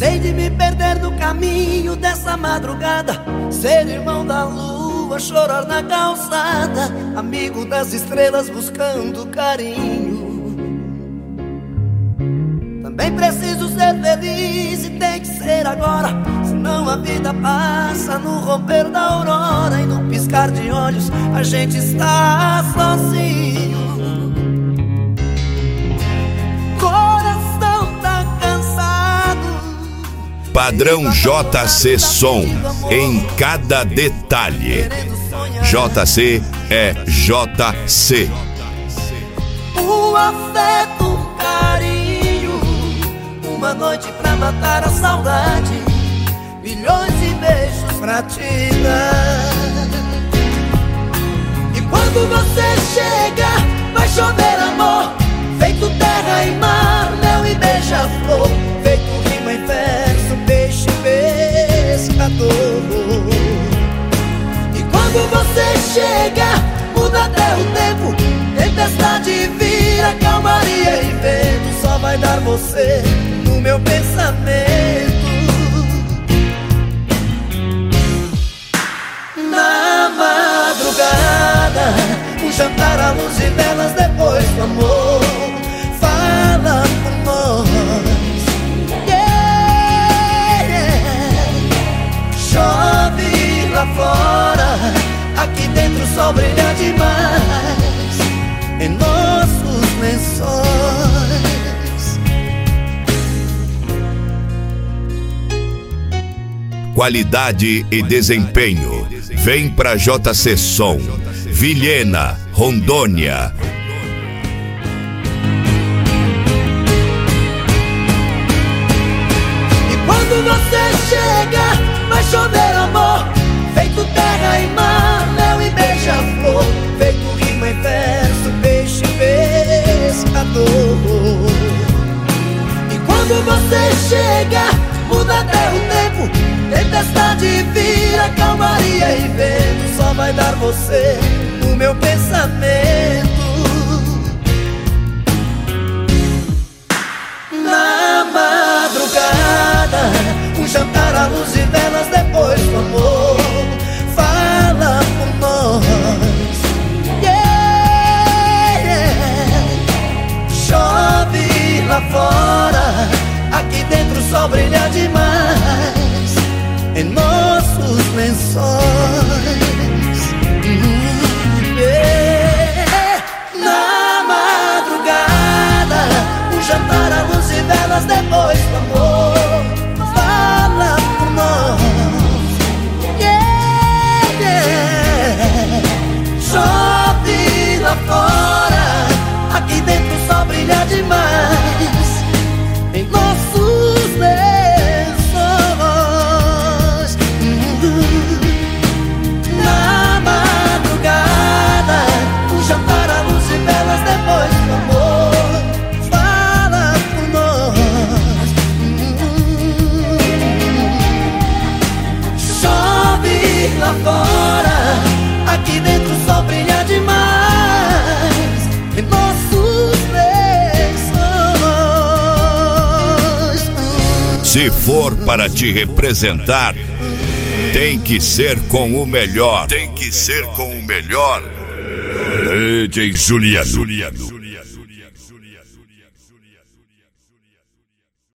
Cansei de me perder no caminho dessa madrugada, ser irmão da lua, chorar na calçada, amigo das estrelas buscando carinho. Também preciso ser feliz e tem que ser agora, senão a vida passa no romper da aurora e no piscar de olhos a gente está sozinho. Coração tá cansado. Padrão JC Som, em cada detalhe. JC é JC. O afeto, o carinho, uma noite pra matar a saudade, milhões de beijos pra te dar. E quando você chega, vai chover amor, feito terra e mar, mel e beija-flor, feito rima e verso, peixe pescador. E quando você chega, muda até o tempo, tempestade vira calmaria e vento, só vai dar você no meu pensamento. Na madrugada, um jantar à luz de velas depois do amor, fala por nós, yeah. Chove lá fora, aqui dentro o sol brilha demais em nossos lençóis. Qualidade e desempenho. Vem pra JC Som, Vilhena, Rondônia. E quando você chega, vai chover amor, feito terra e mar, mel e beija-flor, feito rima e verso, peixe pescador. E quando você chega, muda até o tempo, tempestade vira calmaria e vento, só vai dar você no meu pensamento. Na madrugada, um jantar à luz de velas depois do amor, fala por nós, yeah. Chove lá fora, aqui dentro o sol brilha demais em nossos lençóis, yeah. Na madrugada, um jantar à luz de velas depois do amor, fala por nós, yeah. Chove lá fora, aqui dentro o sol brilha demais em nossos lençóis. Na madrugada, um jantar à luz de velas depois do amor, fala por nós, chove lá fora, aqui dentro o sol brilha demais em nossos lençóis. Se for para te representar, tem que ser com o melhor. Tem que ser com o melhor. DJ Juliano.